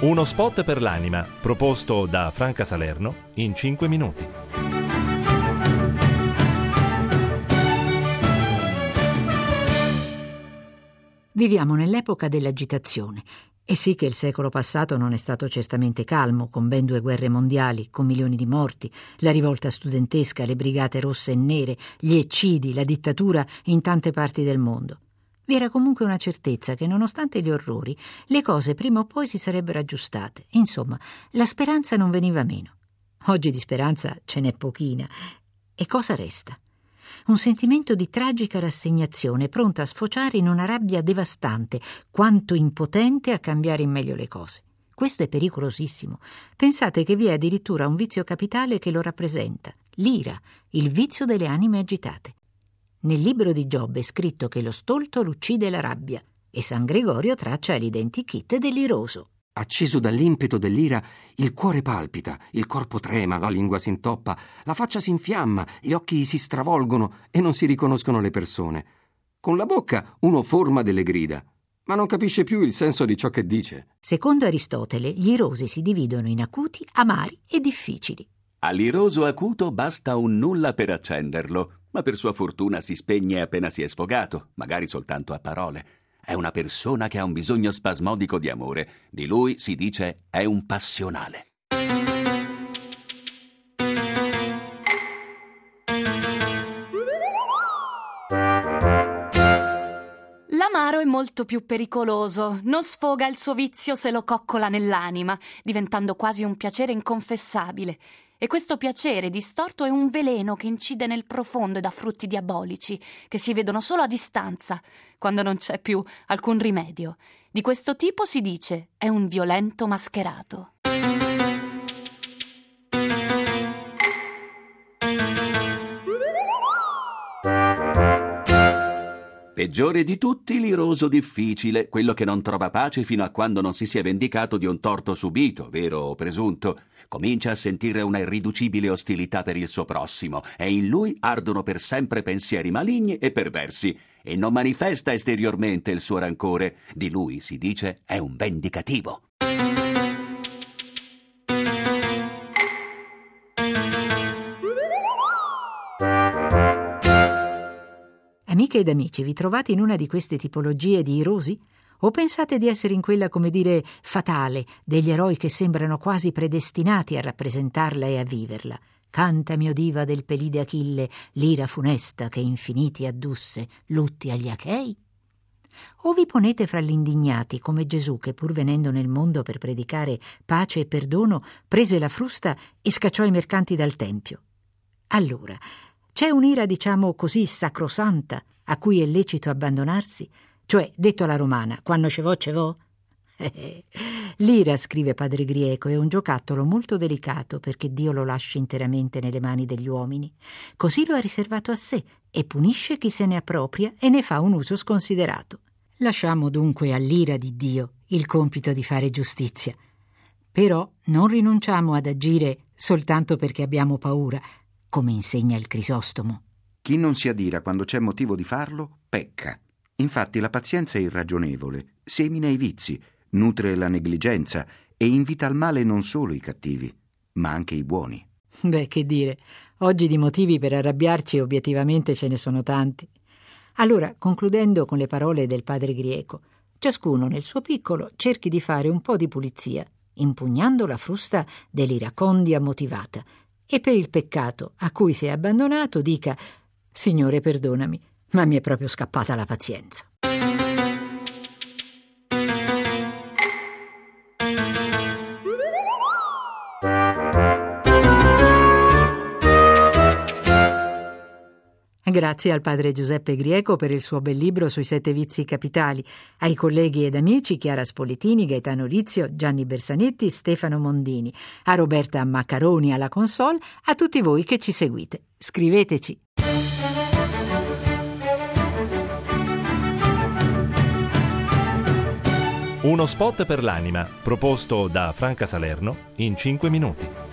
Uno spot per l'anima, proposto da Franca Salerno in 5 minuti. Viviamo nell'epoca dell'agitazione. E sì che il secolo passato non è stato certamente calmo, con ben 2 guerre mondiali, con milioni di morti, la rivolta studentesca, le brigate rosse e nere, gli eccidi, la dittatura in tante parti del mondo. Vi era comunque una certezza che, nonostante gli orrori, le cose prima o poi si sarebbero aggiustate. Insomma, la speranza non veniva meno. Oggi di speranza ce n'è pochina. E cosa resta? Un sentimento di tragica rassegnazione, pronta a sfociare in una rabbia devastante, quanto impotente a cambiare in meglio le cose. Questo è pericolosissimo. Pensate che vi è addirittura un vizio capitale che lo rappresenta: l'ira, il vizio delle anime agitate. Nel libro di Giobbe è scritto che lo stolto l'uccide la rabbia, e San Gregorio traccia l'identikit dell'iroso. Acceso dall'impeto dell'ira, il cuore palpita, il corpo trema, la lingua si intoppa, la faccia si infiamma, gli occhi si stravolgono e non si riconoscono le persone. Con la bocca uno forma delle grida, ma non capisce più il senso di ciò che dice. Secondo Aristotele, gli irosi si dividono in acuti, amari e difficili. All'iroso acuto basta un nulla per accenderlo, ma per sua fortuna si spegne appena si è sfogato, magari soltanto a parole. È una persona che ha un bisogno spasmodico di amore. Di lui si dice è un passionale. L'amaro è molto più pericoloso. Non sfoga il suo vizio se lo coccola nell'anima, diventando quasi un piacere inconfessabile. E questo piacere distorto è un veleno che incide nel profondo e dà frutti diabolici, che si vedono solo a distanza, quando non c'è più alcun rimedio. Di questo tipo si dice è un violento mascherato. Peggiore di tutti l'iroso difficile, quello che non trova pace fino a quando non si sia vendicato di un torto subito, vero o presunto. Comincia a sentire una irriducibile ostilità per il suo prossimo e in lui ardono per sempre pensieri maligni e perversi e non manifesta esteriormente il suo rancore. Di lui si dice è un vendicativo. Amiche ed amici, vi trovate in una di queste tipologie di irosi? O pensate di essere in quella, come dire, fatale, degli eroi che sembrano quasi predestinati a rappresentarla e a viverla? Cantami, o diva del Pelide Achille, l'ira funesta che infiniti addusse, lutti agli Achei? O vi ponete fra gli indignati, come Gesù che, pur venendo nel mondo per predicare pace e perdono, prese la frusta e scacciò i mercanti dal tempio? Allora, c'è un'ira, diciamo così, sacrosanta, a cui è lecito abbandonarsi? Cioè, detto alla romana, quando ce vo? L'ira, scrive padre Grieco, è un giocattolo molto delicato perché Dio lo lascia interamente nelle mani degli uomini. Così lo ha riservato a sé e punisce chi se ne appropria e ne fa un uso sconsiderato. Lasciamo dunque all'ira di Dio il compito di fare giustizia. Però non rinunciamo ad agire soltanto perché abbiamo paura, come insegna il Crisostomo. Chi non si adira quando c'è motivo di farlo, pecca. Infatti la pazienza è irragionevole, semina i vizi, nutre la negligenza e invita al male non solo i cattivi, ma anche i buoni. Beh, che dire, oggi di motivi per arrabbiarci obiettivamente ce ne sono tanti. Allora, concludendo con le parole del padre Grieco, ciascuno nel suo piccolo cerchi di fare un po' di pulizia, impugnando la frusta dell'iracondia motivata, e per il peccato a cui si è abbandonato dica: Signore, perdonami, ma mi è proprio scappata la pazienza. Grazie al padre Giuseppe Grieco per il suo bel libro sui 7 vizi capitali, ai colleghi ed amici Chiara Spolitini, Gaetano Lizio, Gianni Bersanetti, Stefano Mondini, a Roberta Maccaroni alla console, a tutti voi che ci seguite. Scriveteci. Uno spot per l'anima, proposto da Franca Salerno in 5 minuti.